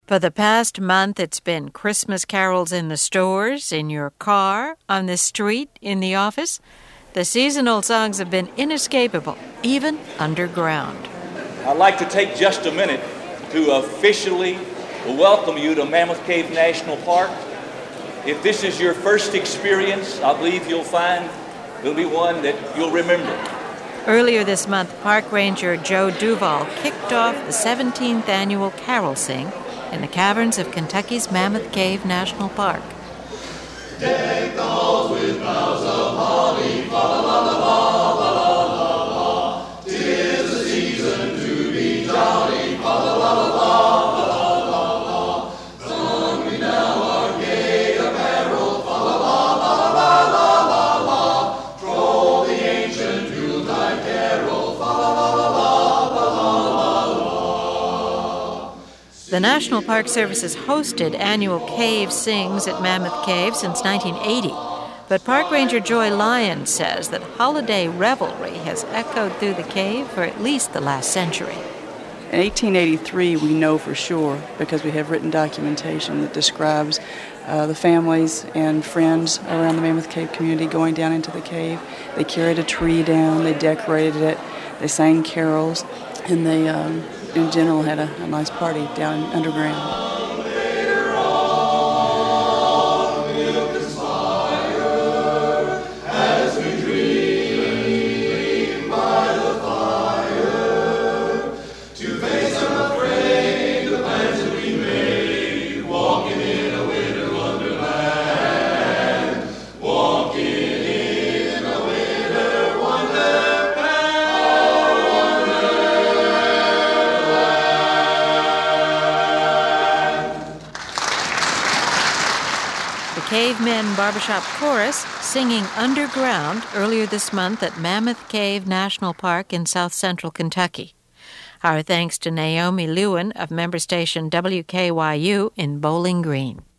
For the past month, it's been Christmas carols in the stores, in your car, on the street, in the office. The seasonal songs have been inescapable, even underground. I'd like to take just a minute to officially welcome you to Mammoth Cave National Park. If this is your first experience, I believe you'll find it'll be one that you'll remember. Earlier this month, Park Ranger Joe Duval kicked off the 17th annual Carol Sing in the caverns of Kentucky's Mammoth Cave National Park. Deck the halls with boughs of holly, fa la la la la la la la. 'Tis the season to be jolly, fa la la la la la la la. Song we now our gay apparel, fa la la la la la la la. Troll the ancient Yuletide carol, fa la la la la la la la. The National Park Service has hosted annual cave sings at Mammoth Cave since 1980. But Park Ranger Joy Lyons says that holiday revelry has echoed through the cave for at least the last century. In 1883, we know for sure, because we have written documentation that describes the families and friends around the Mammoth Cave community going down into the cave. They carried a tree down, they decorated it, they sang carols, and they, in general, had a nice party down underground. Cavemen Barbershop Chorus singing underground earlier this month at Mammoth Cave National Park in south central Kentucky. Our thanks to Naomi Lewin of member station WKYU in Bowling Green.